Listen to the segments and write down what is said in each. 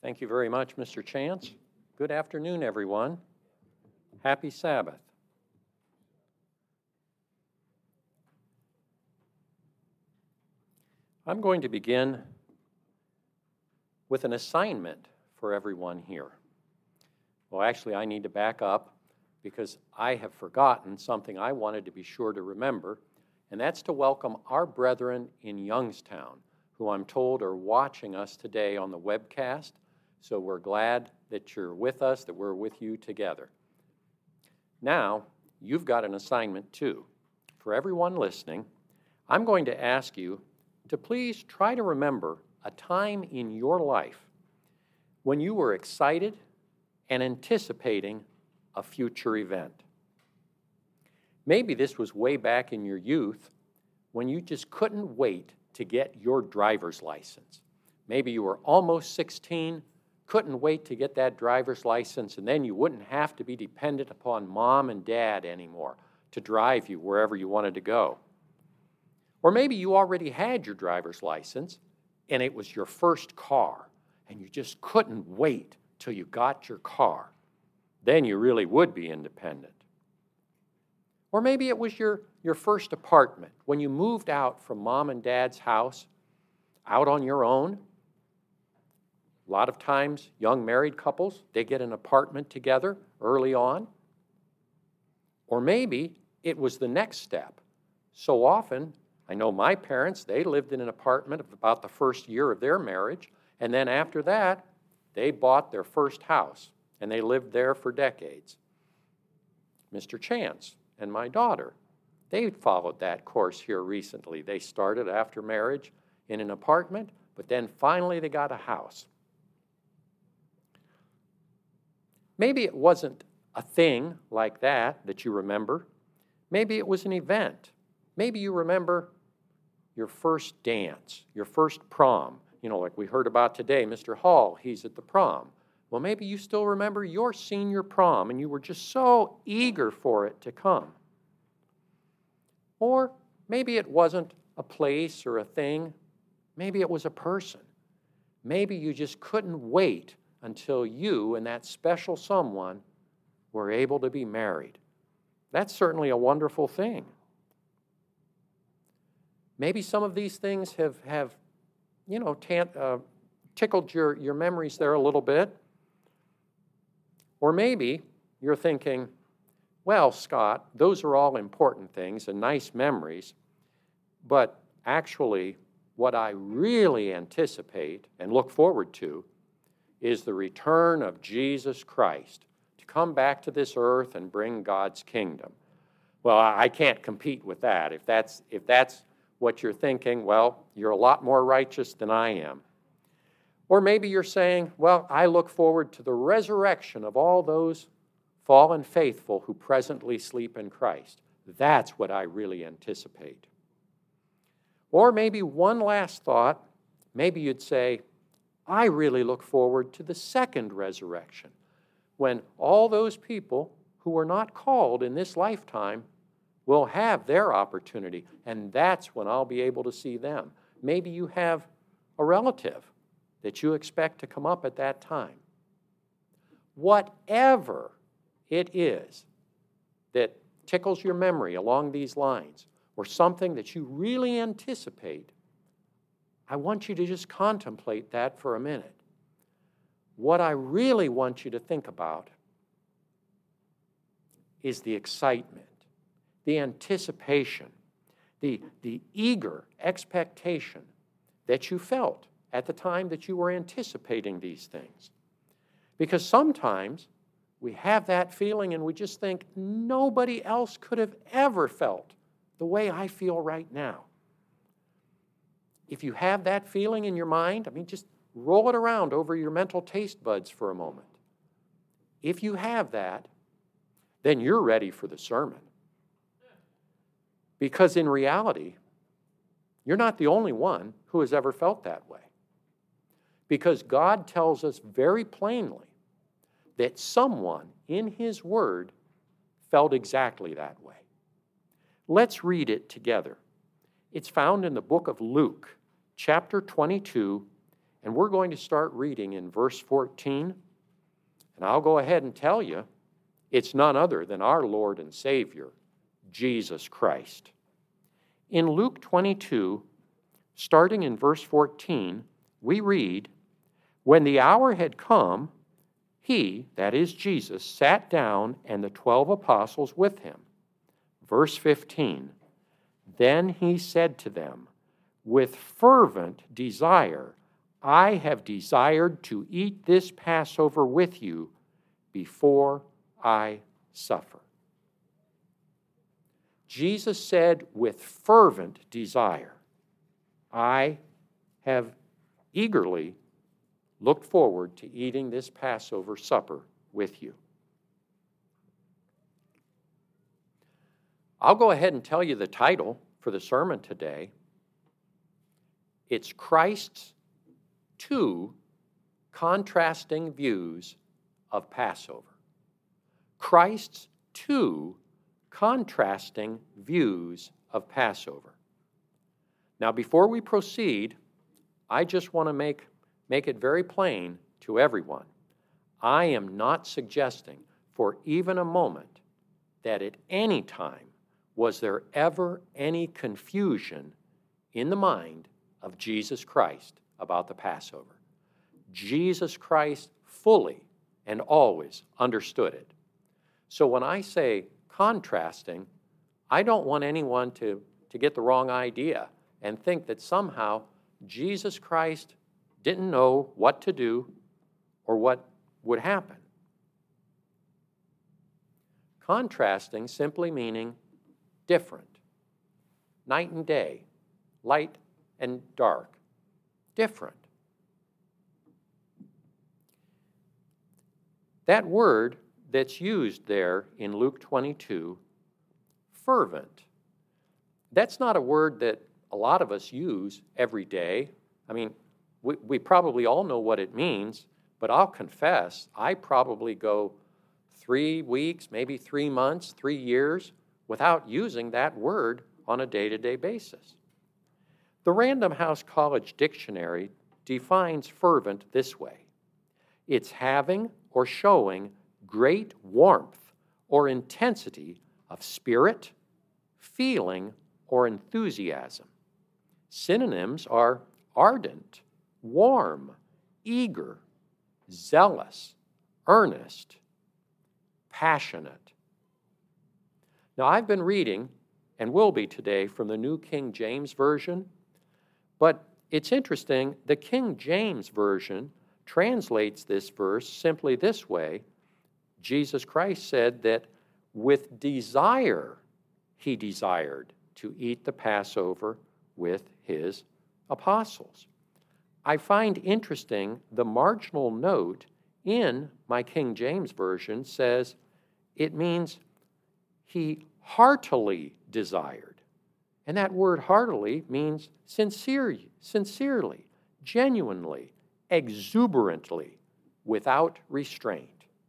Thank you very much, Mr. Chance. Good afternoon, everyone. Happy Sabbath. I'm going to begin with an assignment for everyone here. Well, actually, I need to back up because I have forgotten something I wanted to be sure to remember, and that's to welcome our brethren in Youngstown, who I'm told are watching us today on the webcast. So we're glad that you're with us, that we're with you together. Now, you've got an assignment too. For everyone listening, I'm going to ask you to please try to remember a time in your life when you were excited and anticipating a future event. Maybe this was way back in your youth when you just couldn't wait to get your driver's license. Maybe you were almost 16, couldn't wait to get that driver's license, and then you wouldn't have to be dependent upon mom and dad anymore to drive you wherever you wanted to go. Or maybe you already had your driver's license and it was your first car and you just couldn't wait till you got your car. Then you really would be independent. Or maybe it was your first apartment when you moved out from mom and dad's house out on your own. A lot of times, young married couples, they get an apartment together early on. Or maybe it was the next step. So often, I know my parents, they lived in an apartment of about the first year of their marriage, and then after that, they bought their first house, and they lived there for decades. Mr. Chance and my daughter, they followed that course here recently. They started after marriage in an apartment, but then finally they got a house. Maybe it wasn't a thing like that you remember. Maybe it was an event. Maybe you remember your first dance, your first prom. You know, like we heard about today, Mr. Hall, he's at the prom. Well, maybe you still remember your senior prom and you were just so eager for it to come. Or maybe it wasn't a place or a thing. Maybe it was a person. Maybe you just couldn't wait until you and that special someone were able to be married. That's certainly a wonderful thing. Maybe some of these things have tickled your memories there a little bit. Or maybe you're thinking, well, Scott, those are all important things and nice memories, but actually what I really anticipate and look forward to is the return of Jesus Christ to come back to this earth and bring God's kingdom. Well, I can't compete with that. If that's what you're thinking, well, you're a lot more righteous than I am. Or maybe you're saying, well, I look forward to the resurrection of all those fallen faithful who presently sleep in Christ. That's what I really anticipate. Or maybe one last thought, maybe you'd say, I really look forward to the second resurrection, when all those people who were not called in this lifetime will have their opportunity, and that's when I'll be able to see them. Maybe you have a relative that you expect to come up at that time. Whatever it is that tickles your memory along these lines, or something that you really anticipate, I want you to just contemplate that for a minute. What I really want you to think about is the excitement, the anticipation, the eager expectation that you felt at the time that you were anticipating these things. Because sometimes we have that feeling and we just think nobody else could have ever felt the way I feel right now. If you have that feeling in your mind, just roll it around over your mental taste buds for a moment. If you have that, then you're ready for the sermon. Because in reality, you're not the only one who has ever felt that way. Because God tells us very plainly that someone in His Word felt exactly that way. Let's read it together. It's found in the book of Luke, chapter 22, And we're going to start reading in verse 14. And I'll go ahead and tell you, it's none other than our Lord and Savior, Jesus Christ. In Luke 22, starting in verse 14, we read, "When the hour had come, he," that is Jesus, "sat down, and the 12 apostles with him." Verse 15, "Then he said to them, 'With fervent desire I have desired to eat this Passover with you before I suffer.'" Jesus said, "With fervent desire, I have eagerly looked forward to eating this Passover supper with you." I'll go ahead and tell you the title for the sermon today. It's Christ's Two Contrasting Views of Passover. Christ's two contrasting views of Passover. Now, before we proceed, I just want to make it very plain to everyone. I am not suggesting for even a moment that at any time was there ever any confusion in the mind of Jesus Christ about the Passover. Jesus Christ fully and always understood it. So when I say contrasting, I don't want anyone to get the wrong idea and think that somehow Jesus Christ didn't know what to do or what would happen. Contrasting simply meaning different. Night and day, light and dark, different. That word that's used there in Luke 22, fervent, that's not a word that a lot of us use every day. I mean, we probably all know what it means, but I'll confess, I probably go 3 weeks, maybe 3 months, 3 years without using that word on a day-to-day basis. The Random House College Dictionary defines fervent this way: it's having or showing great warmth or intensity of spirit, feeling, or enthusiasm. Synonyms are ardent, warm, eager, zealous, earnest, passionate. Now, I've been reading, and will be today, from the New King James Version, but it's interesting, the King James Version translates this verse simply this way. Jesus Christ said that with desire he desired to eat the Passover with his apostles. I find interesting the marginal note in my King James Version says it means he heartily desired. And that word heartily means sincerely, genuinely, exuberantly, without restraint.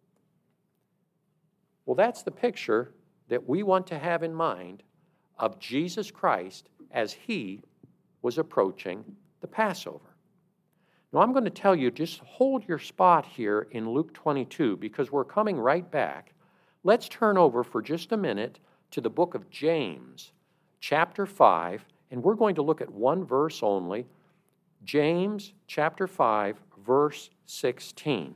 Well, that's the picture that we want to have in mind of Jesus Christ as he was approaching the Passover. Now, I'm going to tell you, just hold your spot here in Luke 22 because we're coming right back. Let's turn over for just a minute to the book of James, chapter 5, and we're going to look at one verse only, James chapter 5, verse 16.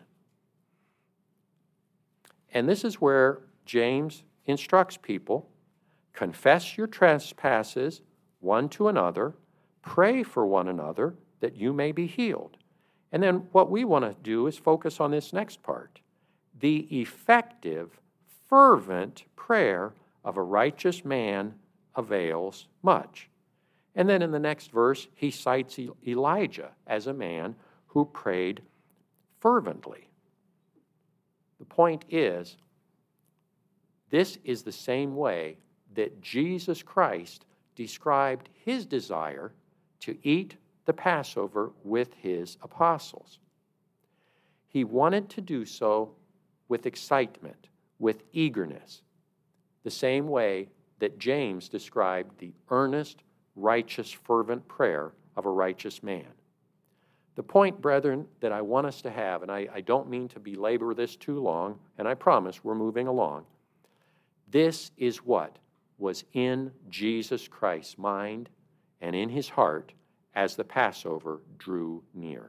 And this is where James instructs people, confess your trespasses one to another, pray for one another that you may be healed. And then what we want to do is focus on this next part. The effective, fervent prayer of a righteous man avails much. And then in the next verse, he cites Elijah as a man who prayed fervently. The point is, this is the same way that Jesus Christ described his desire to eat the Passover with his apostles. He wanted to do so with excitement, with eagerness, the same way that James described the earnest, righteous, fervent prayer of a righteous man. The point, brethren, that I want us to have, and I don't mean to belabor this too long, and I promise we're moving along. This is what was in Jesus Christ's mind and in his heart as the Passover drew near.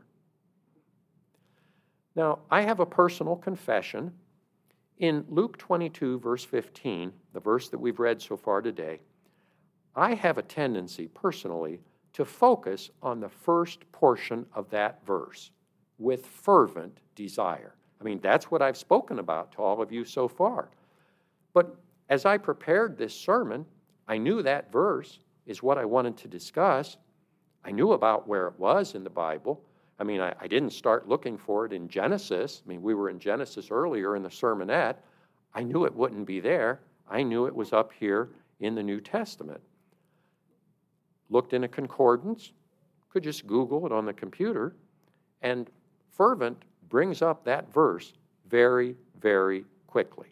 Now, I have a personal confession. In Luke 22, verse 15, the verse that we've read so far today, I have a tendency personally to focus on the first portion of that verse with fervent desire. I mean, that's what I've spoken about to all of you so far. But as I prepared this sermon, I knew that verse is what I wanted to discuss. I knew about where it was in the Bible. I mean, I didn't start looking for it in Genesis. I mean, we were in Genesis earlier in the sermonette. I knew it wouldn't be there. I knew it was up here in the New Testament. Looked in a concordance, could just Google it on the computer, and fervent brings up that verse very, very quickly.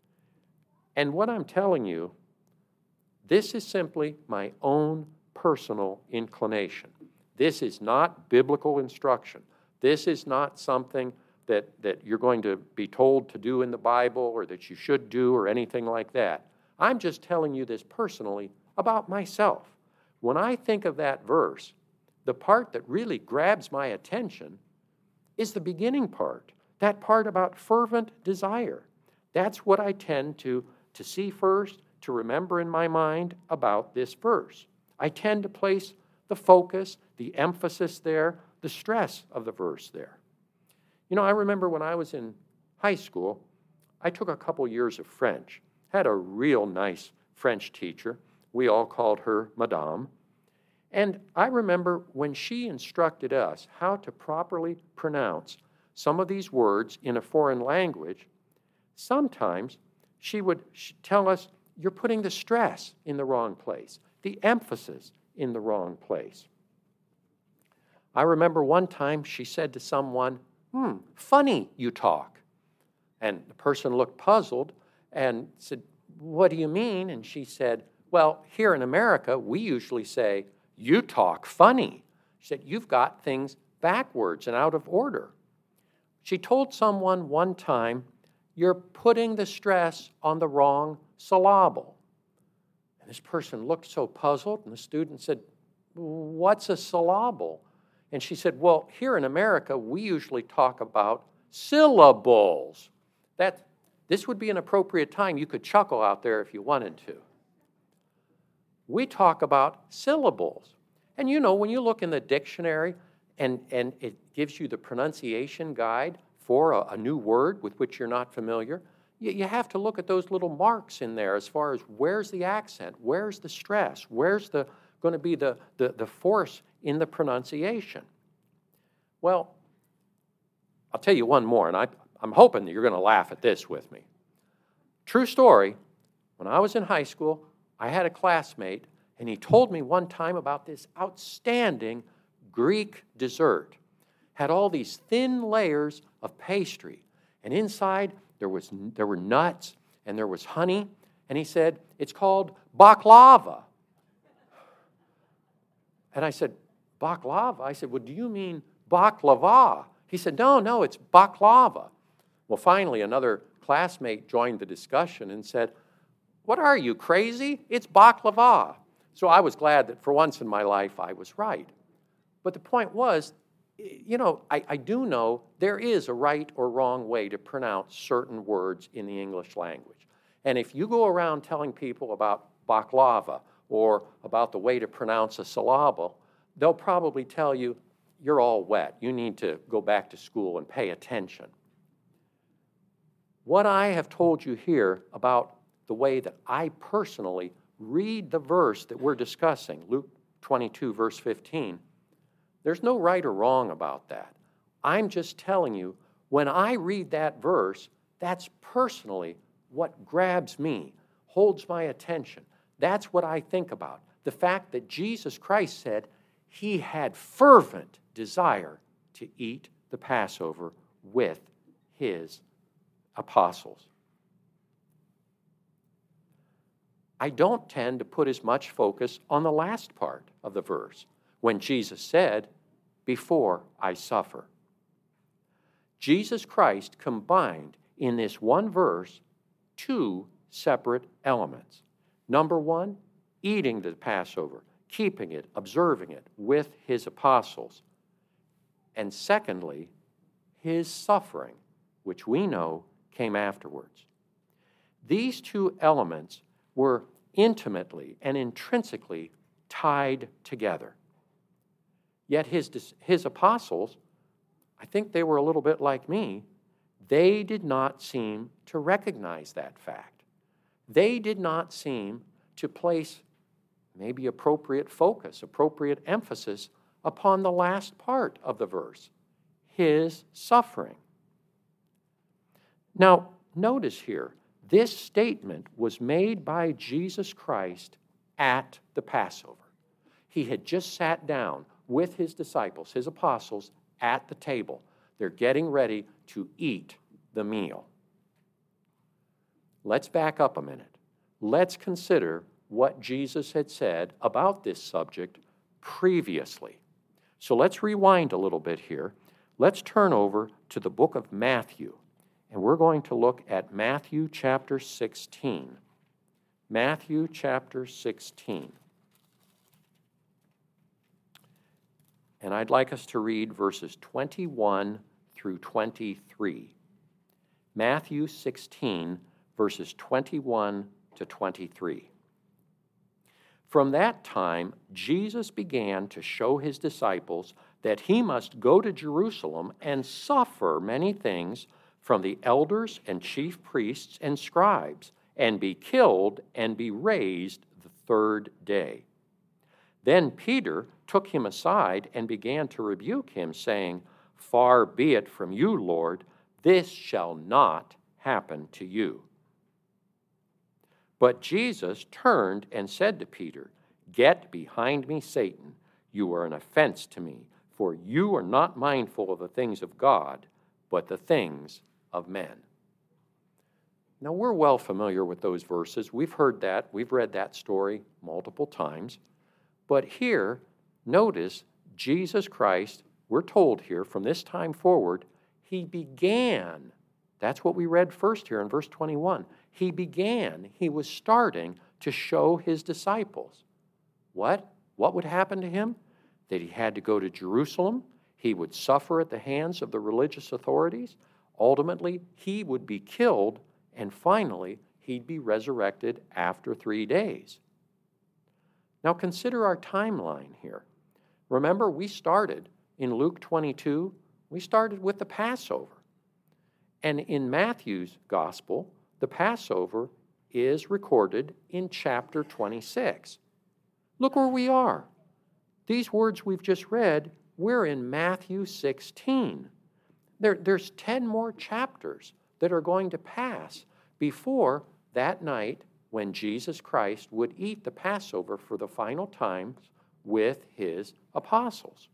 And what I'm telling you, this is simply my own personal inclination. This is not biblical instruction. This is not something that you're going to be told to do in the Bible or that you should do or anything like that. I'm just telling you this personally about myself. When I think of that verse, the part that really grabs my attention is the beginning part, that part about fervent desire. That's what I tend to see first, to remember in my mind about this verse. I tend to place the focus, the emphasis there, the stress of the verse there. You know, I remember when I was in high school, I took a couple years of French, had a real nice French teacher. We all called her Madame. And I remember when she instructed us how to properly pronounce some of these words in a foreign language, sometimes she would tell us, you're putting the stress in the wrong place, the emphasis in the wrong place. I remember one time she said to someone, funny you talk. And the person looked puzzled and said, what do you mean? And she said, well, here in America, we usually say, you talk funny. She said, you've got things backwards and out of order. She told someone one time, you're putting the stress on the wrong syllable. And this person looked so puzzled, and the student said, what's a syllable? And she said, well, here in America, we usually talk about syllables. This would be an appropriate time. You could chuckle out there if you wanted to. We talk about syllables. And you know, when you look in the dictionary and it gives you the pronunciation guide for a new word with which you're not familiar, you have to look at those little marks in there as far as where's the accent, where's the stress, where's going to be the force in the pronunciation. Well, I'll tell you one more, and I'm hoping that you're going to laugh at this with me. True story, when I was in high school, I had a classmate, and he told me one time about this outstanding Greek dessert. Had all these thin layers of pastry, and inside there were nuts, and there was honey, and he said, it's called baklava. And I said, baklava? I said, well, do you mean baklava? He said, no, it's baklava. Well, finally, another classmate joined the discussion and said, what are you, crazy? It's baklava. So I was glad that for once in my life I was right. But the point was, you know, I do know there is a right or wrong way to pronounce certain words in the English language. And if you go around telling people about baklava or about the way to pronounce a syllable, they'll probably tell you, you're all wet. You need to go back to school and pay attention. What I have told you here about the way that I personally read the verse that we're discussing, Luke 22, verse 15, there's no right or wrong about that. I'm just telling you, when I read that verse, that's personally what grabs me, holds my attention. That's what I think about. The fact that Jesus Christ said he had fervent desire to eat the Passover with his apostles. I don't tend to put as much focus on the last part of the verse when Jesus said, before I suffer. Jesus Christ combined in this one verse two separate elements. Number one, eating the Passover, keeping it, observing it with his apostles. And secondly, his suffering, which we know came afterwards. These two elements were intimately and intrinsically tied together. Yet his apostles, I think they were a little bit like me, they did not seem to recognize that fact. They did not seem to place maybe appropriate focus, appropriate emphasis upon the last part of the verse, his suffering. Now, notice here, this statement was made by Jesus Christ at the Passover. He had just sat down with his disciples, his apostles, at the table. They're getting ready to eat the meal. Let's back up a minute. Let's consider what Jesus had said about this subject previously. So let's rewind a little bit here. Let's turn over to the book of Matthew, and we're going to look at Matthew chapter 16. Matthew chapter 16. And I'd like us to read verses 21 through 23. Matthew 16, verses 21 to 23. From that time, Jesus began to show his disciples that he must go to Jerusalem and suffer many things from the elders and chief priests and scribes, and be killed and be raised the third day. Then Peter took him aside and began to rebuke him, saying, "Far be it from you, Lord, this shall not happen to you." But Jesus turned and said to Peter, "Get behind me, Satan. You are an offense to me, for you are not mindful of the things of God, but the things of men." Now, we're well familiar with those verses. We've heard that. We've read that story multiple times. But here, notice Jesus Christ, we're told here from this time forward, he began. That's what we read first here in verse 21. He was starting to show his disciples. What would happen to him? That he had to go to Jerusalem. He would suffer at the hands of the religious authorities. Ultimately, he would be killed, and finally, he'd be resurrected after 3 days. Now consider our timeline here. Remember, we started in Luke 22, we started with the Passover. And in Matthew's gospel, the Passover is recorded in chapter 26. Look where we are. These words we've just read, we're in Matthew 16. There's 10 more chapters that are going to pass before that night when Jesus Christ would eat the Passover for the final time with his apostles.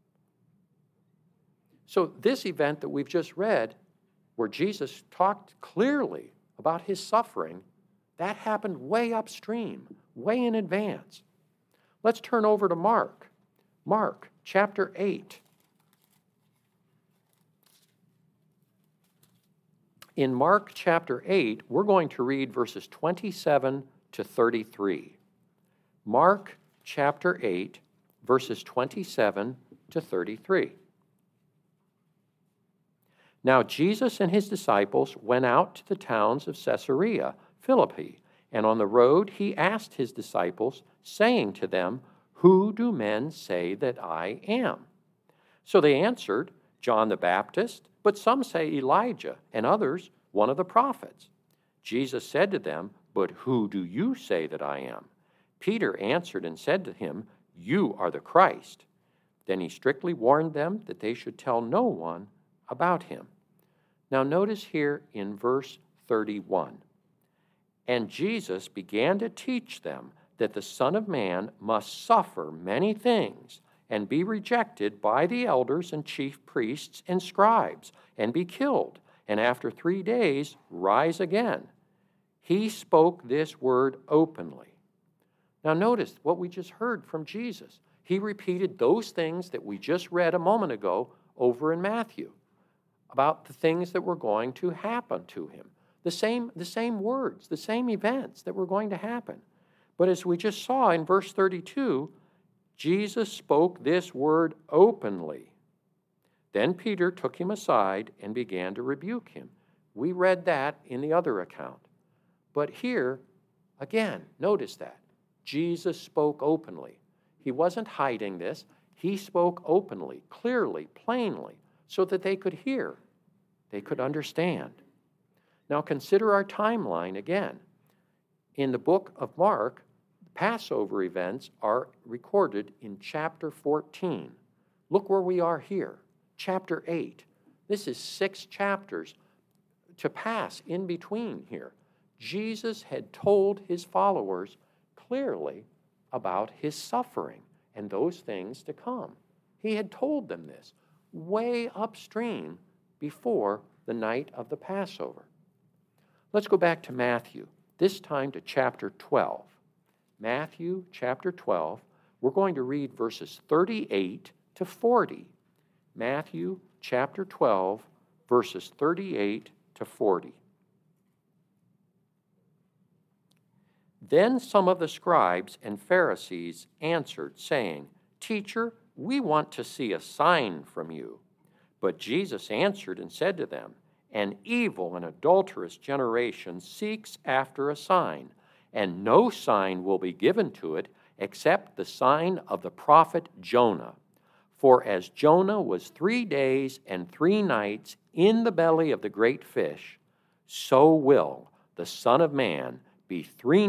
So this event that we've just read, where Jesus talked clearly about his suffering, that happened way upstream, way in advance. Let's turn over to Mark. Mark chapter 8. In Mark chapter 8, we're going to read verses 27 to 33. Mark chapter 8, verses 27 to 33. Now Jesus and his disciples went out to the towns of Caesarea Philippi, and on the road he asked his disciples, saying to them, "Who do men say that I am?" So they answered, "John the Baptist, but some say Elijah, and others, one of the prophets." Jesus said to them, "But who do you say that I am?" Peter answered and said to him, "You are the Christ." Then he strictly warned them that they should tell no one about him. Now notice here in verse 31, "And Jesus began to teach them that the Son of Man must suffer many things, and be rejected by the elders and chief priests and scribes, and be killed, and after 3 days rise again." He spoke this word openly. Now notice what we just heard from Jesus. He repeated those things that we just read a moment ago over in Matthew about the things that were going to happen to him. The same words, the same events that were going to happen. But as we just saw in verse 32, Jesus spoke this word openly. Then Peter took him aside and began to rebuke him. We read that in the other account. But here, again, notice that. Jesus spoke openly. He wasn't hiding this. He spoke openly, clearly, plainly, so that they could hear, they could understand. Now consider our timeline again. In the book of Mark, Passover events are recorded in chapter 14. Look where we are here, chapter 8. This is 6 chapters to pass in between here. Jesus had told his followers clearly about his suffering and those things to come. He had told them this way upstream before the night of the Passover. Let's go back to Matthew, this time to chapter 12. Matthew chapter 12, we're going to read verses 38 to 40. Matthew chapter 12, verses 38 to 40. Then some of the scribes and Pharisees answered, saying, Teacher, we want to see a sign from you. But Jesus answered and said to them, An evil and adulterous generation seeks after a sign, and no sign will be given to it except the sign of the prophet Jonah. For as Jonah was 3 days and 3 nights in the belly of the great fish, so will the Son of Man be 3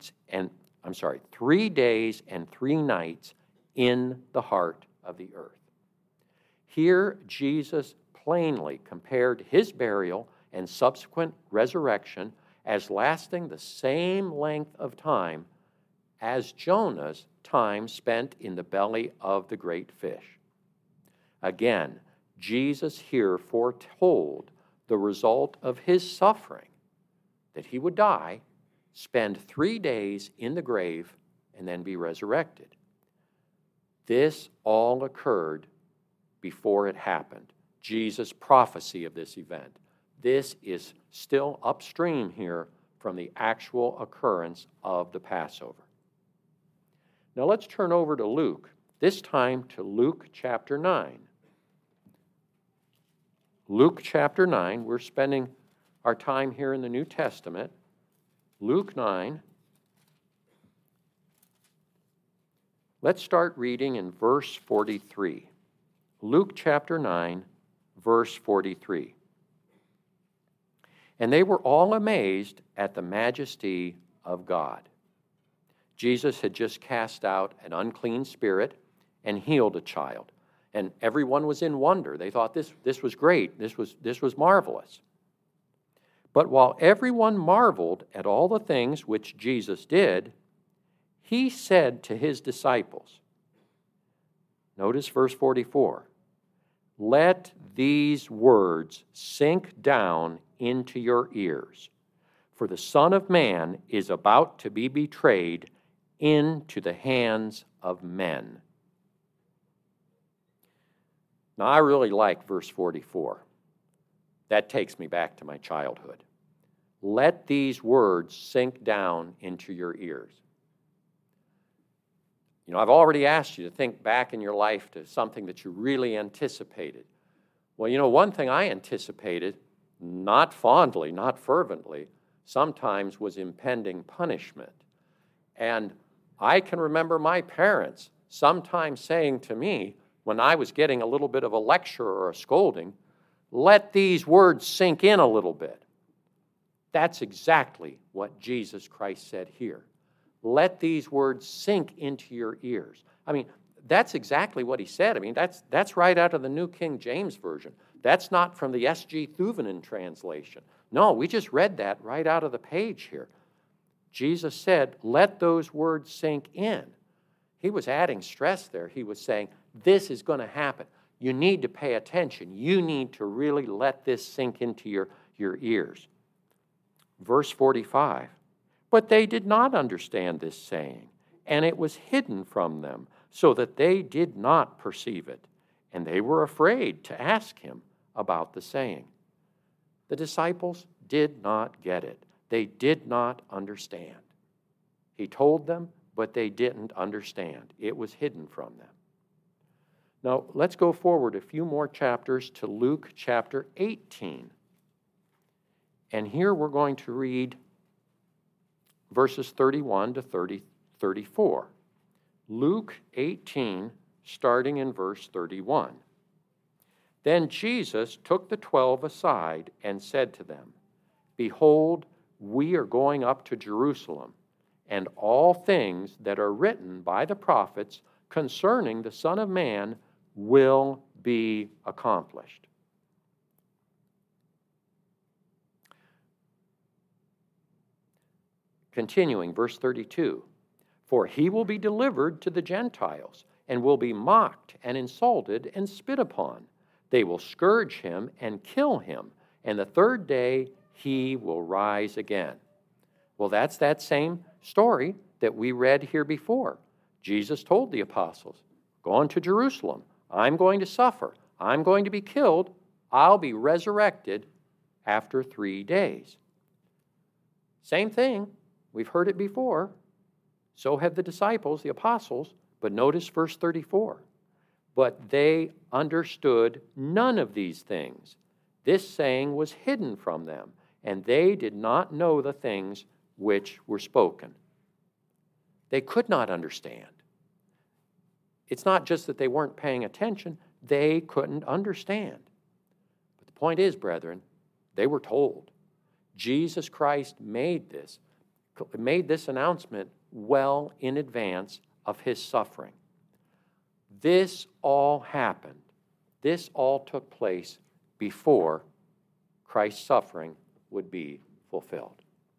days and 3 nights in the heart of the earth. Here, Jesus plainly compared his burial and subsequent resurrection as lasting the same length of time as Jonah's time spent in the belly of the great fish. Again, Jesus here foretold the result of his suffering, that he would die, spend 3 days in the grave, and then be resurrected. This all occurred before it happened. Jesus' prophecy of this event. This is still upstream here from the actual occurrence of the Passover. Now let's turn over to Luke, this time to Luke chapter 9. Luke chapter 9, we're spending our time here in the New Testament. Luke 9. Let's start reading in verse 43. Luke chapter 9, verse 43. And they were all amazed at the majesty of God. Jesus had just cast out an unclean spirit and healed a child. And everyone was in wonder. They thought this was great. This was marvelous. But while everyone marveled at all the things which Jesus did, he said to his disciples, notice verse 44, let these words sink down into your ears, for the Son of Man is about to be betrayed into the hands of men. Now, I really like verse 44. That takes me back to my childhood. Let these words sink down into your ears. You know, I've already asked you to think back in your life to something that you really anticipated. Well, you know, one thing I anticipated, not fondly, not fervently, sometimes was impending punishment. And I can remember my parents sometimes saying to me, when I was getting a little bit of a lecture or a scolding, let these words sink in a little bit. That's exactly what Jesus Christ said here. Let these words sink into your ears. I mean, that's exactly what he said. I mean, that's right out of the New King James Version. That's not from the S.G. Thuvanen translation. No, we just read that right out of the page here. Jesus said, let those words sink in. He was adding stress there. He was saying, this is going to happen. You need to pay attention. You need to really let this sink into your ears. Verse 45, but they did not understand this saying, and it was hidden from them, so that they did not perceive it, and they were afraid to ask him about the saying. The disciples did not get it. They did not understand. He told them, but they didn't understand. It was hidden from them. Now, let's go forward a few more chapters to Luke chapter 18. And here we're going to read verses 31 to 34. Luke 18, starting in verse 31. Then Jesus took the 12 aside and said to them, Behold, we are going up to Jerusalem, and all things that are written by the prophets concerning the Son of Man will be accomplished. Continuing, verse 32. For he will be delivered to the Gentiles, and will be mocked and insulted and spit upon. They will scourge him and kill him, and the third day he will rise again. Well, that's that same story that we read here before. Jesus told the apostles, Going to Jerusalem, I'm going to suffer, I'm going to be killed, I'll be resurrected after 3 days. Same thing, we've heard it before. So have the disciples, the apostles, but notice verse 34. But they understood none of these things. This saying was hidden from them, and they did not know the things which were spoken. They could not understand. It's not just that they weren't paying attention, they couldn't understand. But the point is, brethren, they were told. Jesus Christ made this announcement well in advance of his suffering. This all happened. This all took place before Christ's suffering would be fulfilled.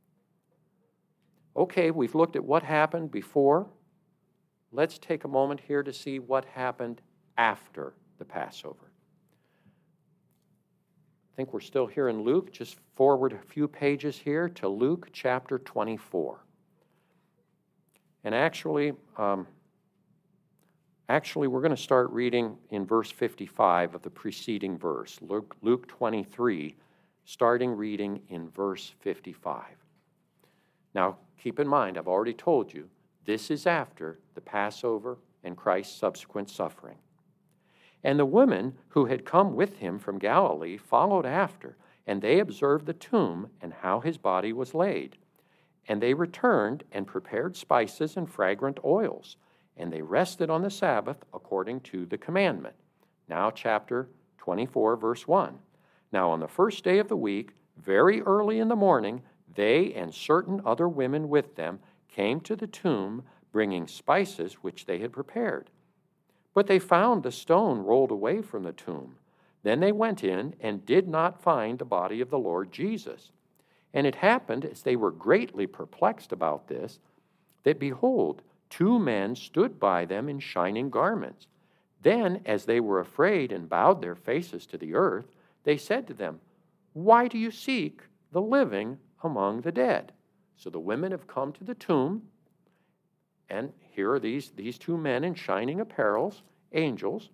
Okay, we've looked at what happened before. Let's take a moment here to see what happened after the Passover. I think we're still here in Luke. Just forward a few pages here to Luke chapter 24. And actually, we're going to start reading in verse 55 of the preceding verse, Luke 23, starting reading in verse 55. Now, keep in mind, I've already told you, this is after the Passover and Christ's subsequent suffering. And the women who had come with him from Galilee followed after, and they observed the tomb and how his body was laid. And they returned and prepared spices and fragrant oils, and they rested on the Sabbath according to the commandment. Now chapter 24, verse 1. Now on the first day of the week, very early in the morning, they and certain other women with them came to the tomb, bringing spices which they had prepared. But they found the stone rolled away from the tomb. Then they went in and did not find the body of the Lord Jesus. And it happened, as they were greatly perplexed about this, that behold, 2 men stood by them in shining garments. Then, as they were afraid and bowed their faces to the earth, they said to them, Why do you seek the living among the dead? So the women have come to the tomb, and here are these 2 men in shining apparels, angels.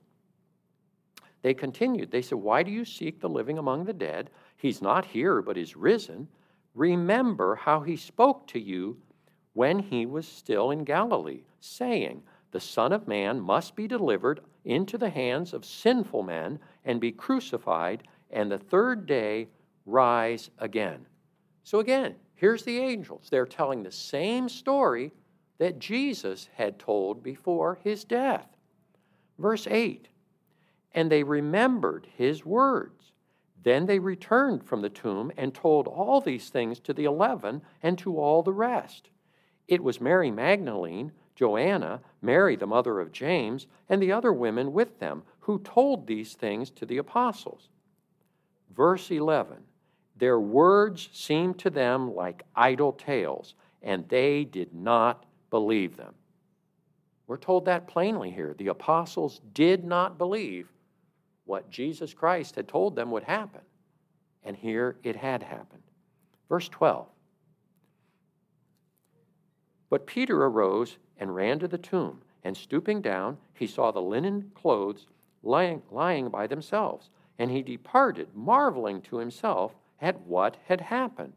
They continued. They said, Why do you seek the living among the dead? He's not here, but is risen. Remember how he spoke to you when he was still in Galilee, saying, The Son of Man must be delivered into the hands of sinful men and be crucified, and the third day rise again. So again, here's the angels. They're telling the same story that Jesus had told before his death. Verse 8, and they remembered his words. Then they returned from the tomb and told all these things to the 11 and to all the rest. It was Mary Magdalene, Joanna, Mary the mother of James, and the other women with them who told these things to the apostles. Verse 11, their words seemed to them like idle tales, and they did not believe them. We're told that plainly here. The apostles did not believe what Jesus Christ had told them would happen. And here it had happened. Verse 12. But Peter arose and ran to the tomb, And stooping down, he saw the linen clothes lying by themselves. And he departed, marveling to himself at what had happened.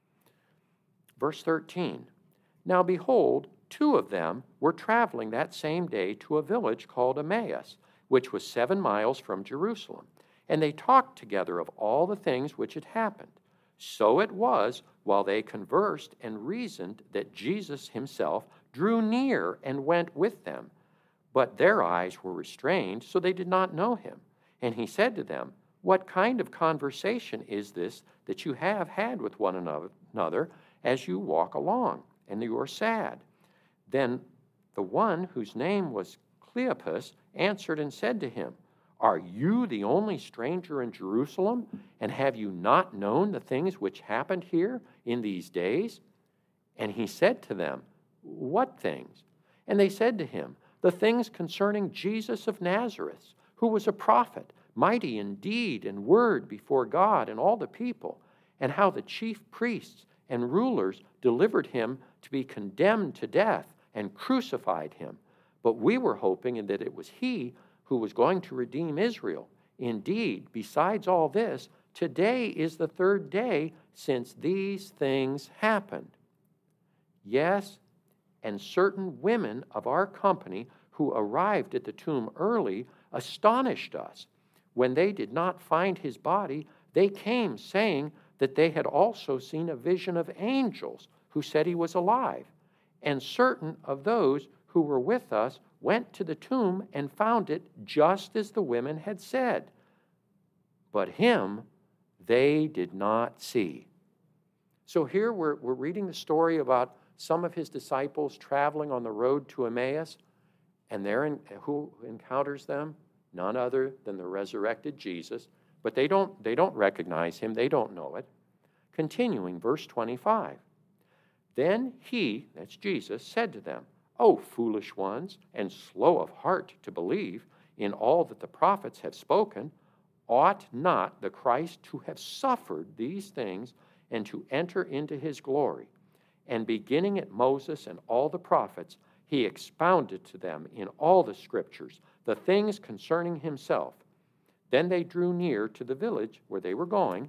Verse 13, now behold, 2 of them were traveling that same day to a village called Emmaus, which was 7 miles from Jerusalem. And they talked together of all the things which had happened. So it was, while they conversed and reasoned, that Jesus himself drew near and went with them. But their eyes were restrained, so they did not know him. And he said to them, what kind of conversation is this that you have had with one another as you walk along, and you are sad? Then the one whose name was Cleopas answered and said to him, are you the only stranger in Jerusalem, and have you not known the things which happened here in these days? And he said to them, what things? And they said to him, the things concerning Jesus of Nazareth, who was a prophet, mighty in deed and word before God and all the people, and how the chief priests and rulers delivered him to be condemned to death and crucified him. But we were hoping that it was he who was going to redeem Israel. Indeed, besides all this, today is the 3rd day since these things happened. Yes, and certain women of our company who arrived at the tomb early astonished us. When they did not find his body, they came saying that they had also seen a vision of angels who said he was alive. And certain of those who were with us went to the tomb and found it just as the women had said. But him they did not see. So here we're reading the story about some of his disciples traveling on the road to Emmaus, and who encounters them? None other than the resurrected Jesus. But they don't recognize him. They don't know it. Continuing, verse 25. Then he, that's Jesus, said to them, O foolish ones, and slow of heart to believe in all that the prophets have spoken, ought not the Christ to have suffered these things and to enter into his glory? And beginning at Moses and all the prophets, he expounded to them in all the scriptures the things concerning himself. Then they drew near to the village where they were going,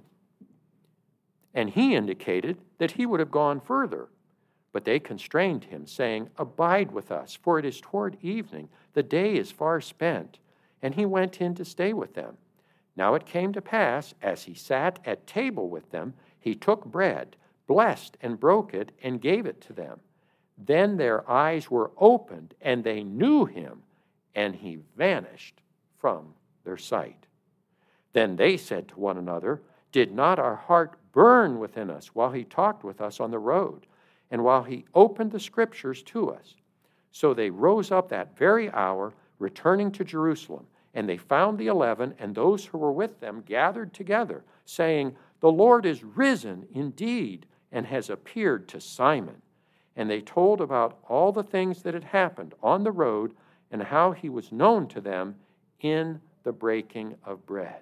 and he indicated that he would have gone further. But they constrained him, saying, abide with us, for it is toward evening. The day is far spent. And he went in to stay with them. Now it came to pass, as he sat at table with them, he took bread, blessed and broke it, and gave it to them. Then their eyes were opened, and they knew him, and he vanished from their sight. Then they said to one another, did not our heart burn within us while he talked with us on the road, and while he opened the scriptures to us? So they rose up that very hour, returning to Jerusalem. And they found the 11 and those who were with them gathered together, saying, the Lord is risen indeed, and has appeared to Simon. And they told about all the things that had happened on the road, and how he was known to them in the breaking of bread.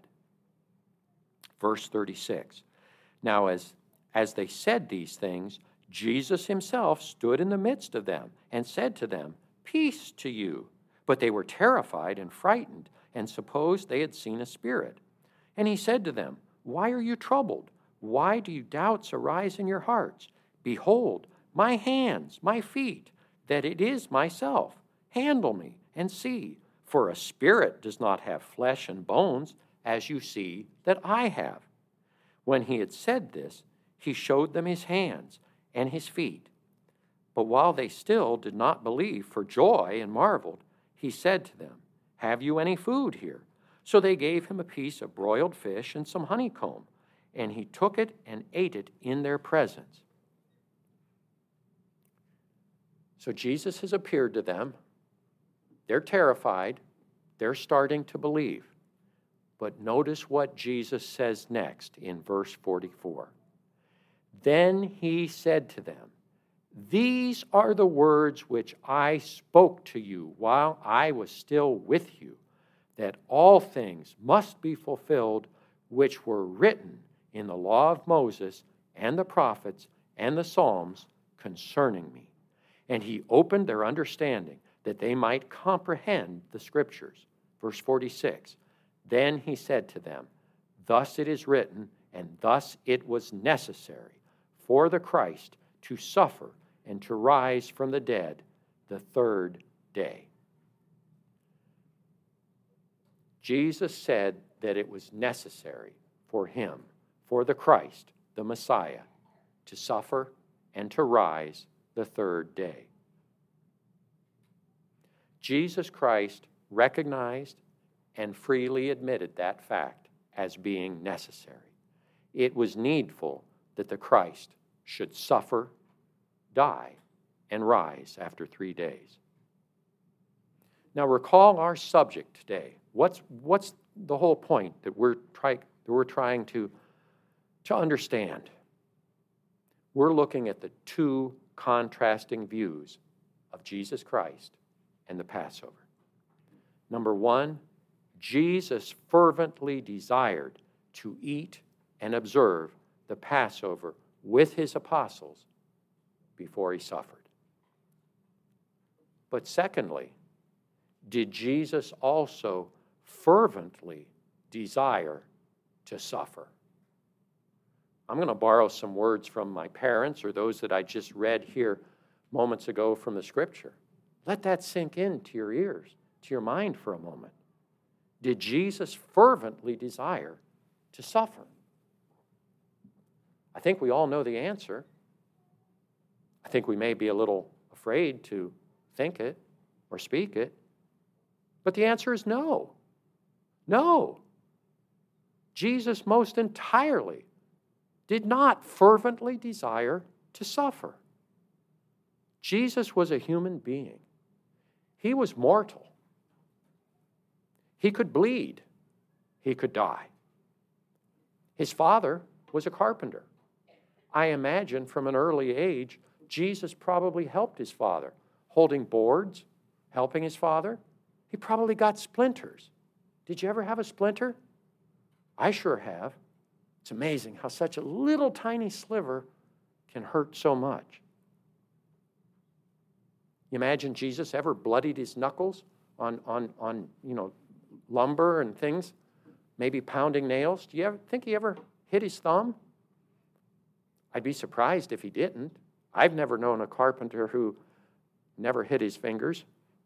Verse 36. Now as they said these things, Jesus himself stood in the midst of them and said to them, peace to you. But they were terrified and frightened, and supposed they had seen a spirit. And he said to them, why are you troubled? Why do doubts arise in your hearts? Behold, my hands, my feet, that it is myself. Handle me and see, for a spirit does not have flesh and bones, as you see that I have. When he had said this, he showed them his hands and his feet. But while they still did not believe for joy and marveled, he said to them, have you any food here? So they gave him a piece of broiled fish and some honeycomb, and he took it and ate it in their presence. So Jesus has appeared to them. They're terrified. They're starting to believe. But notice what Jesus says next in verse 44. Then he said to them, these are the words which I spoke to you while I was still with you, that all things must be fulfilled which were written in the law of Moses and the prophets and the Psalms concerning me. And he opened their understanding, that they might comprehend the Scriptures. Verse 46, then he said to them, thus it is written, and thus it was necessary for the Christ to suffer and to rise from the dead the third day. Jesus said that it was necessary for him, for the Christ, the Messiah, to suffer and to rise the third day. Jesus Christ recognized and freely admitted that fact as being necessary. It was needful that the Christ should suffer, die, and rise after 3 days. Now recall our subject today. What's the whole point that we're trying to understand? We're looking at the two contrasting views of Jesus Christ and the Passover. Number one, Jesus fervently desired to eat and observe the Passover with his apostles before he suffered. But secondly, did Jesus also fervently desire to suffer? I'm going to borrow some words from my parents or those that I just read here moments ago from the Scripture. Let that sink into your ears, to your mind for a moment. Did Jesus fervently desire to suffer? I think we all know the answer. I think we may be a little afraid to think it or speak it. But the answer is no. No. Jesus most entirely did not fervently desire to suffer. Jesus was a human being. He was mortal. He could bleed. He could die. His father was a carpenter. I imagine from an early age, Jesus probably helped his father, holding boards, helping his father. He probably got splinters. Did you ever have a splinter? I sure have. It's amazing how such a little tiny sliver can hurt so much. You imagine Jesus ever bloodied his knuckles on lumber and things, maybe pounding nails? Do you ever think he ever hit his thumb? I'd be surprised if he didn't. I've never known a carpenter who never hit his fingers.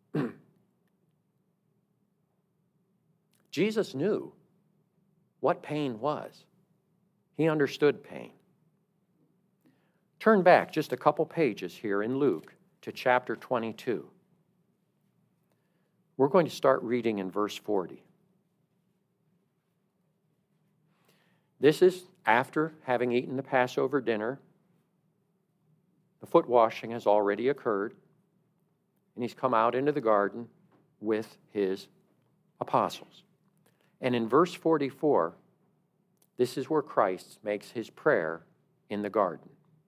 Jesus knew what pain was. He understood pain. Turn back just a couple pages here in Luke to chapter 22. We're going to start reading in verse 40. This is after having eaten the Passover dinner. The foot washing has already occurred, and he's come out into the garden with his apostles. And in verse 44, this is where Christ makes his prayer in the garden.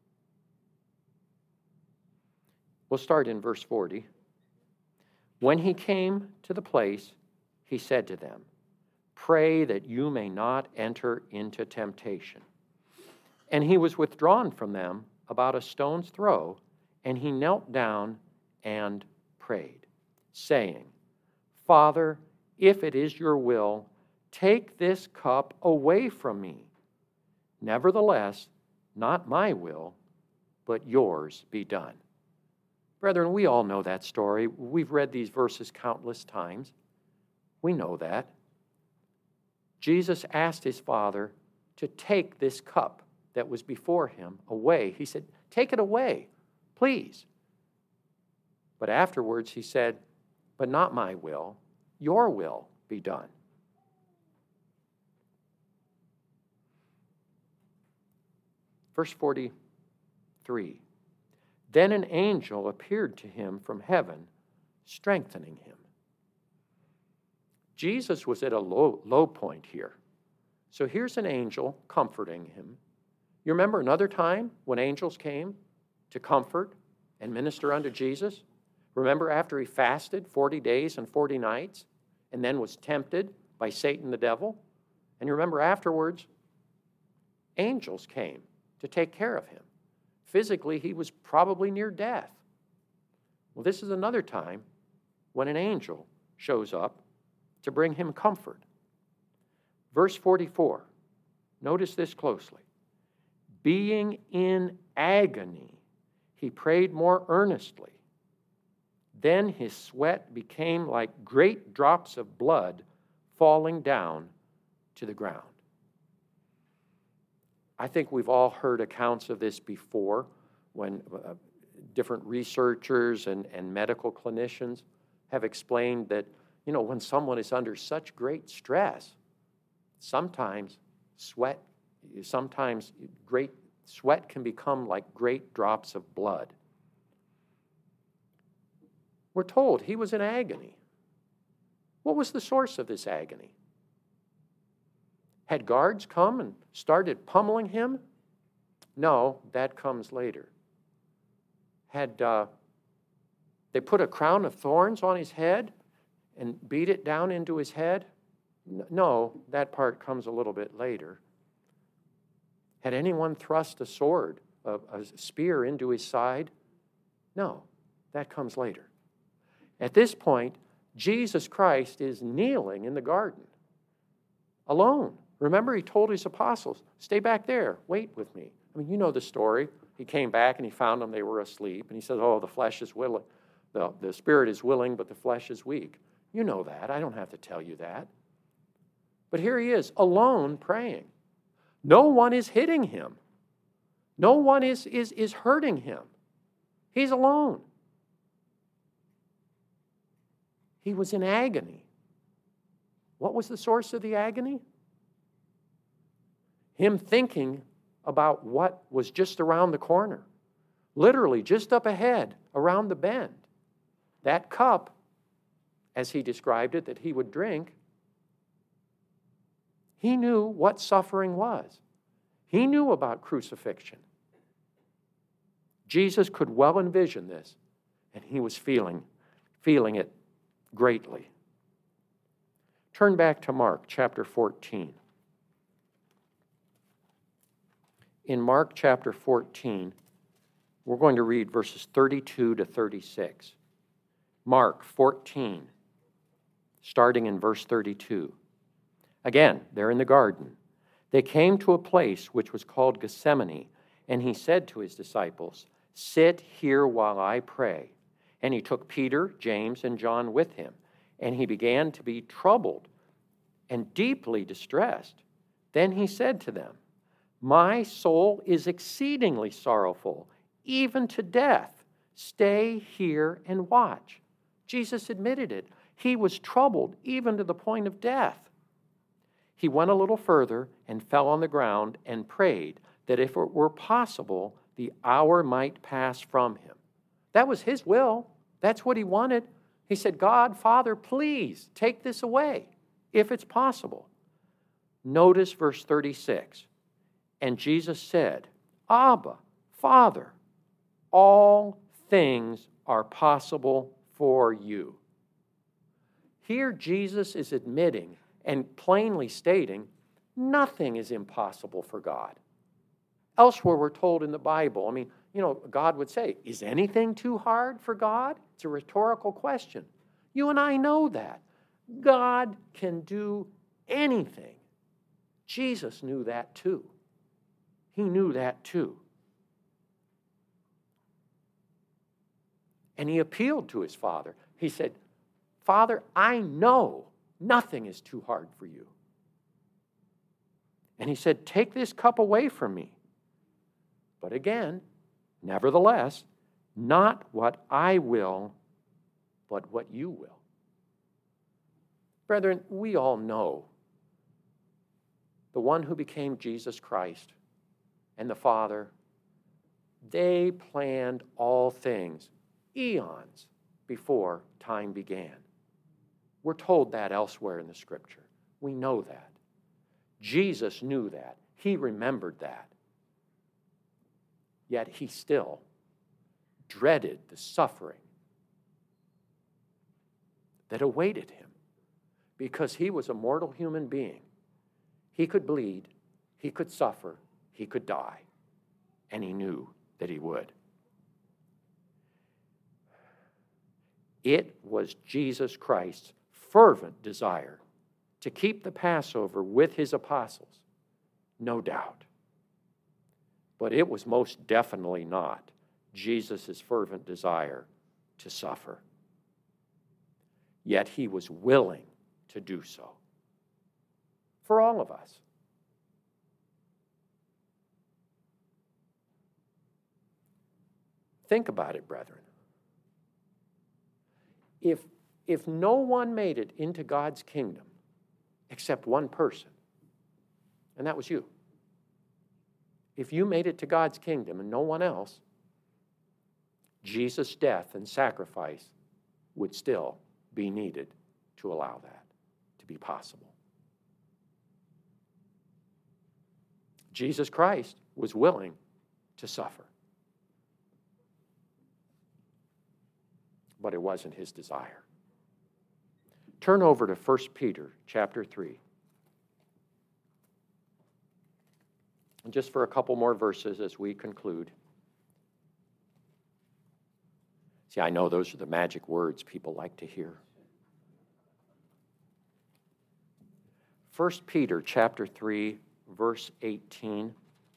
We'll start in verse 40. When he came to the place, he said to them, "Pray that you may not enter into temptation." And he was withdrawn from them about a stone's throw, and he knelt down and prayed, saying, "Father, if it is your will, take this cup away from me. Nevertheless, not my will, but yours be done." Brethren, we all know that story. We've read these verses countless times. We know that. Jesus asked his Father to take this cup that was before him away. He said, "Take it away, please." But afterwards he said, "But not my will, your will be done." Verse 43. Then an angel appeared to him from heaven, strengthening him. Jesus was at a low point here. So here's an angel comforting him. You remember another time when angels came to comfort and minister unto Jesus? Remember after he fasted 40 days and 40 nights and then was tempted by Satan the devil? And you remember afterwards, angels came to take care of him. Physically, he was probably near death. Well, this is another time when an angel shows up to bring him comfort. Verse 44, notice this closely. Being in agony, he prayed more earnestly. Then his sweat became like great drops of blood falling down to the ground. I think we've all heard accounts of this before when different researchers and medical clinicians have explained that, when someone is under such great stress, sometimes great sweat can become like great drops of blood. We're told he was in agony. What was the source of this agony? Had guards come and started pummeling him? No, that comes later. Had they put a crown of thorns on his head and beat it down into his head? No, that part comes a little bit later. Had anyone thrust a sword, a spear into his side? No, that comes later. At this point, Jesus Christ is kneeling in the garden, alone. Remember, he told his apostles, stay back there, wait with me. I mean, you know the story. He came back and he found them, they were asleep. And he says, the flesh is willing. The spirit is willing, but the flesh is weak. You know that. I don't have to tell you that. But here he is, alone, praying. No one is hitting him. No one is hurting him. He's alone. He was in agony. What was the source of the agony? Him thinking about what was just around the corner, literally just up ahead, around the bend. That cup, as he described it, that he would drink, he knew what suffering was. He knew about crucifixion. Jesus could well envision this, and he was feeling it greatly. Turn back to Mark chapter 14. In Mark chapter 14, we're going to read verses 32 to 36. Mark 14, starting in verse 32. Again, they're in the garden. They came to a place which was called Gethsemane, and he said to his disciples, sit here while I pray. And he took Peter, James, and John with him, and he began to be troubled and deeply distressed. Then he said to them, my soul is exceedingly sorrowful, even to death. Stay here and watch. Jesus admitted it. He was troubled even to the point of death. He went a little further and fell on the ground and prayed that if it were possible, the hour might pass from him. That was his will. That's what he wanted. He said, God, Father, please take this away if it's possible. Notice verse 36. And Jesus said, Abba, Father, all things are possible for you. Here Jesus is admitting and plainly stating, nothing is impossible for God. Elsewhere we're told in the Bible, God would say, is anything too hard for God? It's a rhetorical question. You and I know that. God can do anything. Jesus knew that too. He knew that too. And he appealed to his Father. He said, Father, I know nothing is too hard for you. And he said, take this cup away from me. But again, nevertheless, not what I will, but what you will. Brethren, we all know the one who became Jesus Christ and the Father, they planned all things eons before time began. We're told that elsewhere in the Scripture. We know that. Jesus knew that. He remembered that. Yet he still dreaded the suffering that awaited him because he was a mortal human being. He could bleed, he could suffer, he could die, and he knew that he would. It was Jesus Christ's fervent desire to keep the Passover with his apostles, no doubt. But it was most definitely not Jesus' fervent desire to suffer. Yet he was willing to do so for all of us. Think about it, brethren. If no one made it into God's kingdom except one person, and that was you, if you made it to God's kingdom and no one else, Jesus' death and sacrifice would still be needed to allow that to be possible. Jesus Christ was willing to suffer, but it wasn't his desire. Turn over to 1 Peter chapter 3. And just for a couple more verses as we conclude. See, I know those are the magic words people like to hear. 1 Peter chapter 3, verse 18.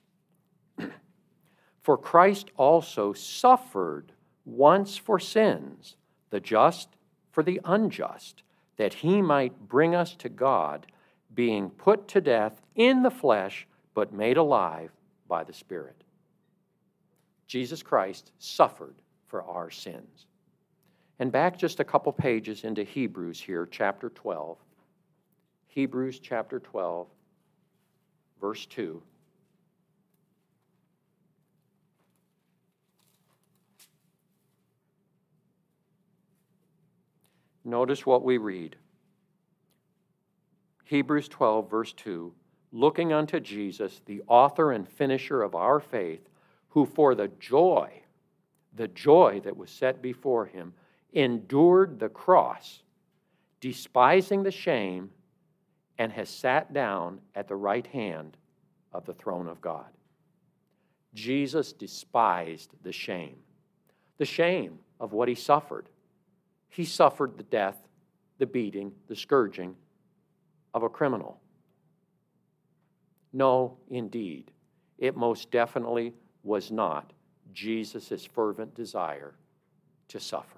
For Christ also suffered once for sins, the just for the unjust, that he might bring us to God, being put to death in the flesh, but made alive by the Spirit. Jesus Christ suffered for our sins. And back just a couple pages into Hebrews here, chapter 12. Hebrews chapter 12, verse 2. Notice what we read. Hebrews 12, verse 2. Looking unto Jesus, the author and finisher of our faith, who for the joy that was set before him, endured the cross, despising the shame, and has sat down at the right hand of the throne of God. Jesus despised the shame of what he suffered. He suffered the death, the beating, the scourging of a criminal. No, indeed, it most definitely was not Jesus' fervent desire to suffer.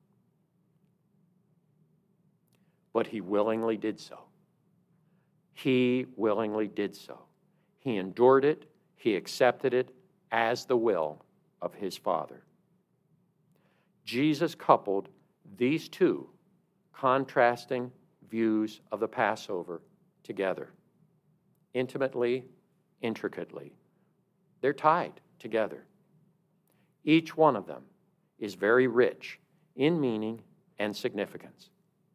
But he willingly did so. He willingly did so. He endured it. He accepted it as the will of his Father. Jesus coupled these two contrasting views of the Passover together, intimately, intricately. They're tied together. Each one of them is very rich in meaning and significance.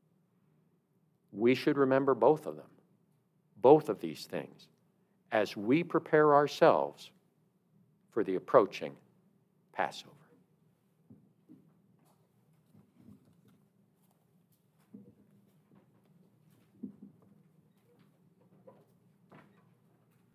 We should remember both of them, both of these things, as we prepare ourselves for the approaching Passover.